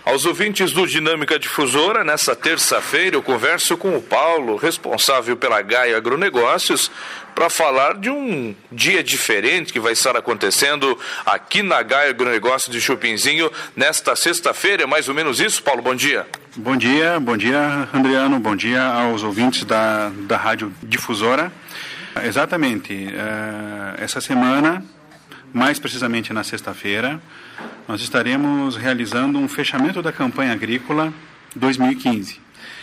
Aos ouvintes do Dinâmica Difusora, nessa terça-feira eu converso com o Paulo, responsável pela Gaia Agronegócios, para falar de um dia diferente que vai estar acontecendo aqui na Gaia Agronegócios de Chupinzinho nesta sexta-feira. É mais ou menos isso, Paulo? Bom dia. Bom dia, Adriano, bom dia aos ouvintes da Rádio Difusora. Exatamente, essa semana, mais precisamente na sexta-feira, nós estaremos realizando um fechamento da campanha agrícola 2015,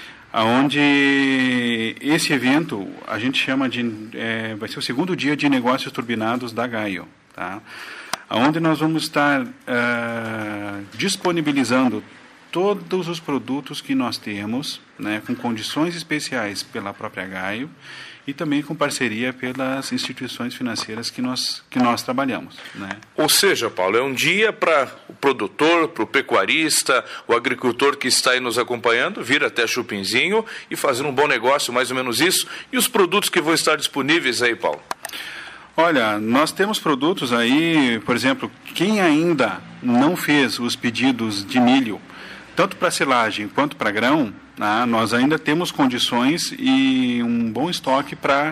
onde esse evento a gente chama de, vai ser o segundo dia de negócios turbinados da Gaio, tá? Onde nós vamos estar disponibilizando todos os produtos que nós temos, né, com condições especiais pela própria Gaio e também com parceria pelas instituições financeiras que nós trabalhamos, né? Ou seja, Paulo, é um dia para o produtor, para o pecuarista, o agricultor que está aí nos acompanhando, vir até Chupinzinho e fazer um bom negócio, mais ou menos isso. E os produtos que vão estar disponíveis aí, Paulo? Olha, nós temos produtos aí, por exemplo, quem ainda não fez os pedidos de milho, tanto para silagem quanto para grão, nós ainda temos condições e um bom estoque para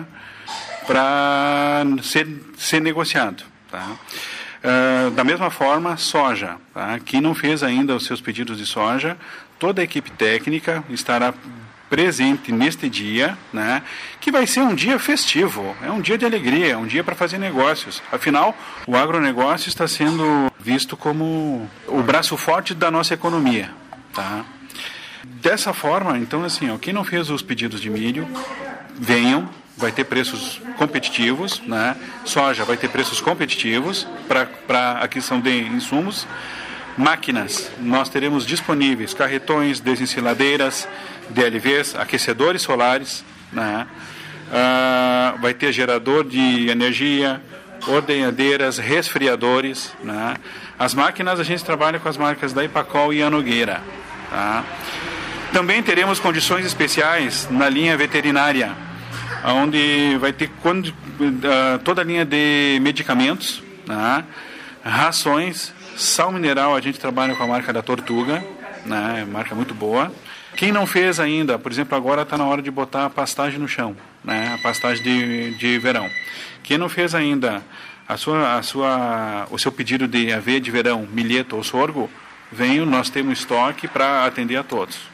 ser negociado. Tá? Da mesma forma, soja. Tá? Quem não fez ainda os seus pedidos de soja, toda a equipe técnica estará presente neste dia, né, que vai ser um dia festivo, é um dia de alegria, é um dia para fazer negócios. Afinal, o agronegócio está sendo visto como o braço forte da nossa economia. Tá? Dessa forma, então, assim, quem não fez os pedidos de milho, venham, vai ter preços competitivos, né? Soja vai ter preços competitivos para aquisição de insumos. Máquinas, nós teremos disponíveis carretões, desensiladeiras, DLVs, aquecedores solares, né? Vai ter gerador de energia, ordenhadeiras, resfriadores, né? As máquinas, a gente trabalha com as marcas da Ipacol e a Nogueira, tá? Também teremos condições especiais na linha veterinária, onde vai ter toda a linha de medicamentos, né? Rações, sal mineral, a gente trabalha com a marca da Tortuga, né? Marca muito boa. Quem não fez ainda, por exemplo, agora está na hora de botar a pastagem no chão, né? A pastagem de verão. Quem não fez ainda o seu pedido de aveia de verão, milheto ou sorgo, venham, nós temos estoque para atender a todos.